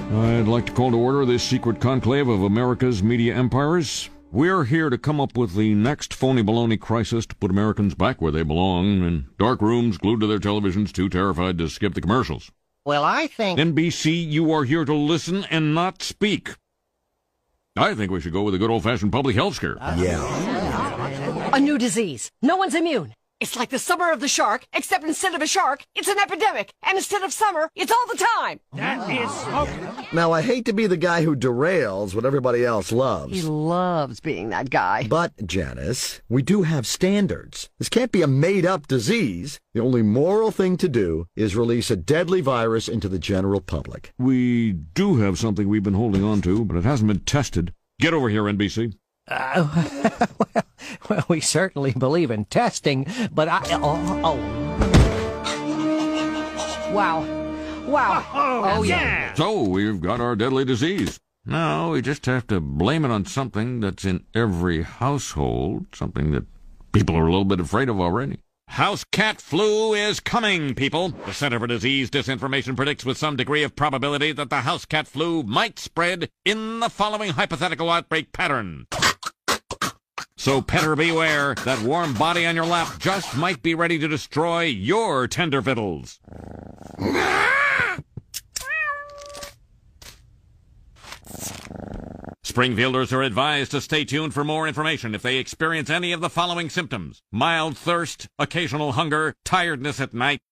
I'd like to call to order this secret conclave of America's media empires. We're here to come up with the next phony baloney crisis to put Americans back where they belong, in dark rooms glued to their televisions, too terrified to skip the commercials. Well, I think... NBC, you are here to listen and not speak. I think we should go with a good old-fashioned public health scare. A new disease. No one's immune. It's like the summer of the shark, except instead of a shark, it's an epidemic. And instead of summer, it's all the time. That is so... Now, I hate to be the guy who derails what everybody else loves. He loves being that guy. But, Janice, we do have standards. This can't be a made-up disease. The only moral thing to do is release a deadly virus into the general public. We do have something we've been holding on to, but it hasn't been tested. Get over here, NBC. Well, we certainly believe in testing, but Wow. Oh, yeah. So, we've got our deadly disease. Now, we just have to blame it on something that's in every household, something that people are a little bit afraid of already. House cat flu is coming, people. The Center for Disease Disinformation predicts with some degree of probability that the house cat flu might spread in the following hypothetical outbreak pattern. So, petter beware, that warm body on your lap just might be ready to destroy your tender victuals. Springfielders are advised to stay tuned for more information if they experience any of the following symptoms: mild thirst, occasional hunger, tiredness at night,